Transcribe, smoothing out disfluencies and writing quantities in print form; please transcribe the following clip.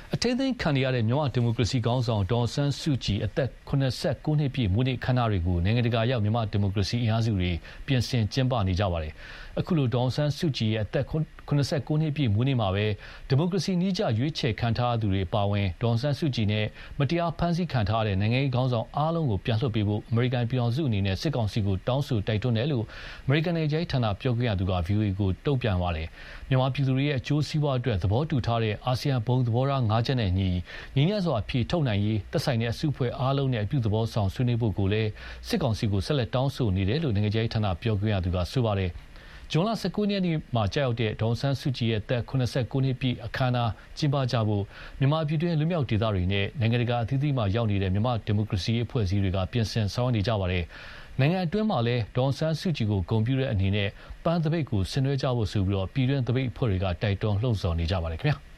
အထင်းသိမ်းခံရတဲ့မြန်မာဒီမိုကရေစီခေါင်းဆောင်ဒေါ်ဆန်းစုကြည်အသက်89နှစ်ပြည့်မွေးနေ့ခမ်းနားတွေကိုနိုင်ငံတကာရောက်မြန်မာဒီမိုကရေစီအင်အားစုတွေပြင်ဆင်ကျင်းပနေကြပါတယ်။အခုလိုဒေါ်ဆန်းစုကြည်ရဲ့အသက်89နှစ်ပြည့်မွေးနေ့မှာပဲဒီမိုကရေစီနည်းကျရွေးချယ်ခံထားသူတွေပါဝင်ဒေါ်ဆန်းစုကြည်နဲ့မတရားဖမ်းဆီးခံထားရတဲ့နိုင်ငံရေးခေါင်းဆောင်အားလုံးကိုပြန်လွှတ်ပေးဖို့အမေရိကန်ပြည်ထောင်စုအနေနဲ့စစ်ကောင်စီကိုတောင်းဆိုတိုက်တွန်းတယ်လို့အမေရိကန်နိုင်ငံရေးဌာနပြောခွင့်ရသူက VOA ကိုတုံ့ပြန်ပါတယ်။မြန်မာပြည်သူတွေရဲ့အကျိုးစီးပွားအတွက်သဘောတူထားတဲ့အာဆီယံဘုံသဘောထား၅ချက်နဲ့ညီငြိမ်းချမ်းစွာအဖြေထုတ်နိုင်ရေးသက်ဆိုင်တဲ့အစုအဖွဲ့အားလုံးနဲ့အပြုသဘောဆောင်ဆွေးနွေးဖို့ကိုလည်းစစ်ကောင်စီကိုဆက်လက်တောင်းဆိုနေတယ်လို့နိုင်ငံရေးဌာနပြောခွင့်ရသူကဆိုပါတယ်။ဇွန်လ19ရက်နေ့မှာကြာရောက်တဲ့ဒေါ်ဆန်းစုကြည်ရဲ့သက်89နှစ်ပြည့်အခမ်းအနားကျင်းပကြဖို့မြန်မာပြည်တွင်းလူမျိုးဒေသတွေနဲ့နိုင်ငံတကာအသီးသီးမှာရောက်နေတဲ့မြန်မာဒီမိုကရေစီအဖွဲ့အစည်းတွေကပြင်ဆင်ဆောင်ရွက်နေကြပါတယ်။နိုင်ငံအတွင်းမှာလည်းဒေါ်ဆန်းစုကြည်ကိုဂုဏ်ပြုတဲ့အနေနဲ့ပန်းသပိတ်ကိုဆင်နွှဲကြဖို့ဆိုပြီးပြည်တွင်းသပိတ်အဖွဲ့တွေကတိုက်တွန်းလှုံ့ဆော်နေကြပါတယ်ခင်ဗျာ။